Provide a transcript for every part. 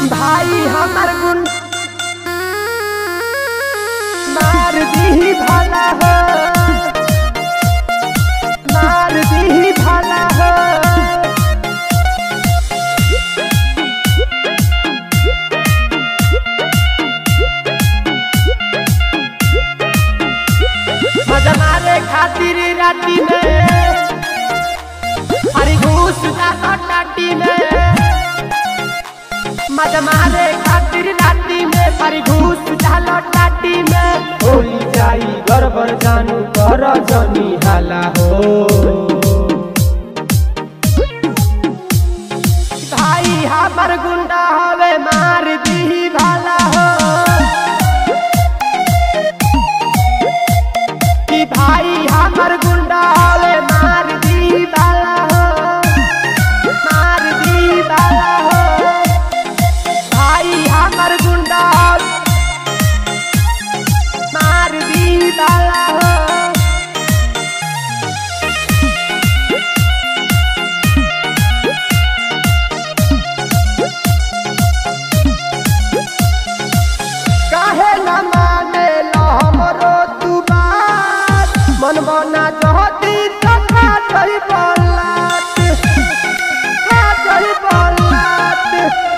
भाई हमर गुण मार दी भाला हो, मार दी भाला हो। मजा मारे खातिर राती में हरी घूस ना टाटी में, मजा मारे खातिर राती में हरी घूस डालो टाटी में। होली जाई गड़बड़ जानू कर जनी हाला हो, भाई हमर गुंडा हवे मार दी भाला हो, कि भाई हमर गुंडा हवे मार दी भाला हो, मार दी भाला हो। भाई हमर गुंडा मार दी भाला हो। काहे न माने लो हमरो तू बात, मन बना चाहती तो खा जाई बलात, खा जाई बलात।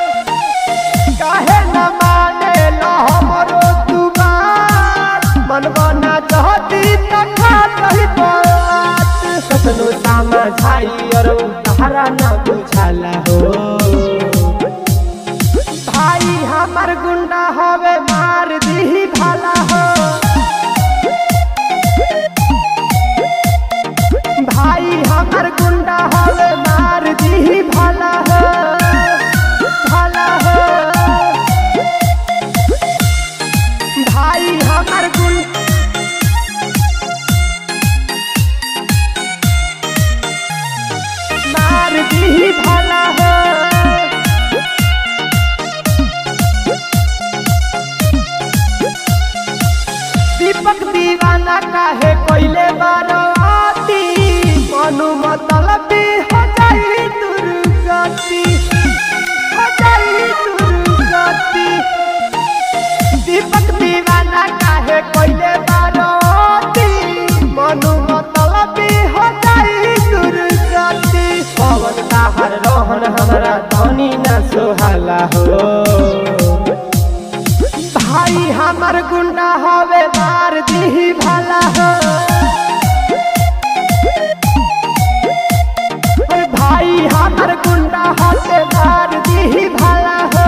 काहे न माने लो हमरो तू बात, मन बना चाहती तो खा जाई बलात। सपनो समझाई और तारा न बुझाला हो, भाई हमर गुंडा हवे मार दी भाला हो, भाई हमर गुंडा हवे मार दी भाला हो, भाला हो। भाई हमर मार दी भाला हो। दीपक दीवाना काहे कोइले बाराती, मनु मतलबी हो जाई दुर्गति, हो जाई दुर्गति। दीपक दीवाना काहे कोइले बाराती, मनु मतलबी हो जाई दुर्गति। पवन ताहर रोहन हमरा धनी न सोहाला हो, भाई हमर गुंडा हवे मार दी भाला हो, भाई हमर गुंडा हवे मार दी भाला हो।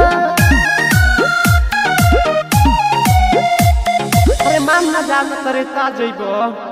अरे मान ना जान करे ता जइबो।